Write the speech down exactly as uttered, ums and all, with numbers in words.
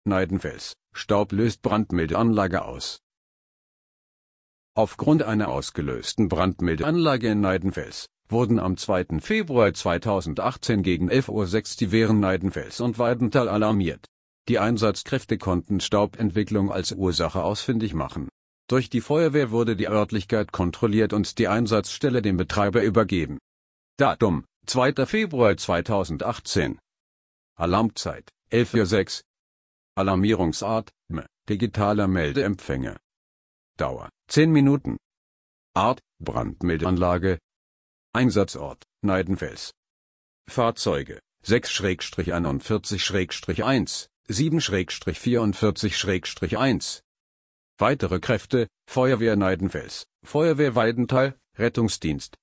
Neidenfels, Staub löst Brandmeldeanlage aus. Aufgrund einer ausgelösten Brandmeldeanlage in Neidenfels wurden am zweiten Februar zweitausendachtzehn gegen elf Uhr sechs die Wehren Neidenfels und Weidenthal alarmiert. Die Einsatzkräfte konnten Staubentwicklung als Ursache ausfindig machen. Durch die Feuerwehr wurde die Örtlichkeit kontrolliert und die Einsatzstelle dem Betreiber übergeben. Datum: zweiter Februar zweitausendachtzehn. Alarmzeit: elf Uhr sechs. Alarmierungsart: M, digitaler Meldeempfänger. Dauer: zehn Minuten. Art: Brandmeldeanlage. Einsatzort: Neidenfels. Fahrzeuge: sechs einundvierzig eins, sieben vierundvierzig eins. Weitere Kräfte: Feuerwehr Neidenfels, Feuerwehr Weidenthal, Rettungsdienst,